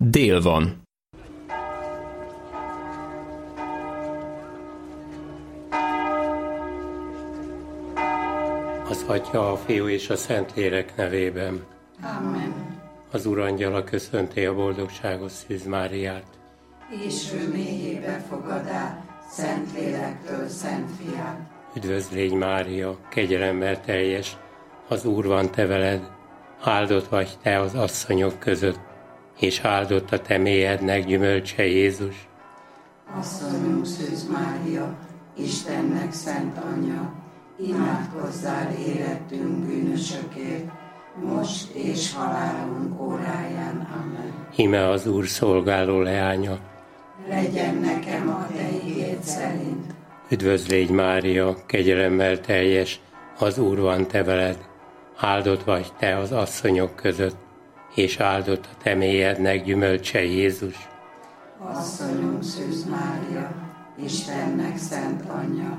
Dél van. Az Atya, a Fiú és a Szentlélek nevében. Amen. Az Urangyala köszönti a boldogságos Szűz Máriát. És ő mélyébe fogadá, Szentlélektől Szent Fiát. Üdvözl légy Mária, kegyelemmel teljes, az Úr van te veled, áldott vagy te az asszonyok között, és áldott a te mélyednek gyümölcse Jézus. Asszonyunk Szűz Mária, Istennek szent anyja, imádkozzál érettünk bűnösökért, most és halálunk óráján. Amen. Íme az Úr szolgáló leánya. Legyen nekem a te igéd szerint. Üdvözl légy Mária, kegyelemmel teljes, az Úr van te veled, áldott vagy te az asszonyok között, és áldott a te mélyednek gyümölcse Jézus. Asszonyunk Szűz Mária, Istennek szent anyja,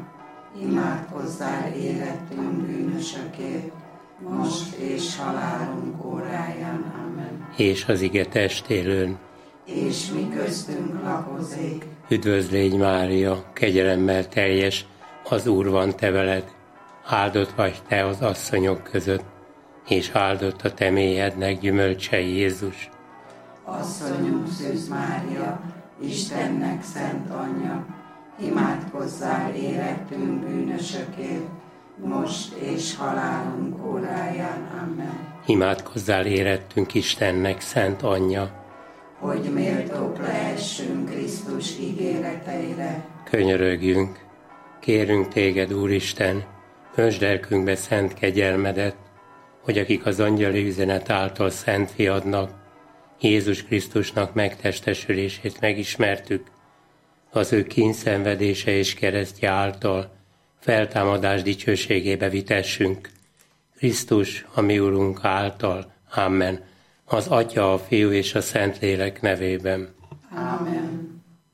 imádkozzál érettünk bűnösökért, most és halálunk óráján. Amen. És az ige testélőn. És mi köztünk lakozik. Üdvözl légy Mária, kegyelemmel teljes, az Úr van te veled, áldott vagy te az asszonyok között, és áldott a te mélyednek gyümölcse Jézus. Asszonyunk Szűz Mária, Istennek szent anyja, imádkozzál érettünk bűnösökért, most és halálunk óráján. Amen. Imádkozzál érettünk Istennek szent anyja, hogy méltók lehessünk Krisztus ígéreteire. könyörögjünk, kérünk téged, Úristen, öntsd lelkünkbe szent kegyelmedet, hogy akik az angyali üzenet által szent fiadnak, Jézus Krisztusnak megtestesülését megismertük, az ő kínszenvedése és keresztje által feltámadás dicsőségébe vitessünk. Krisztus, a mi Urunk által. Amen. Az Atya, a Fiú és a Szentlélek nevében. Amen.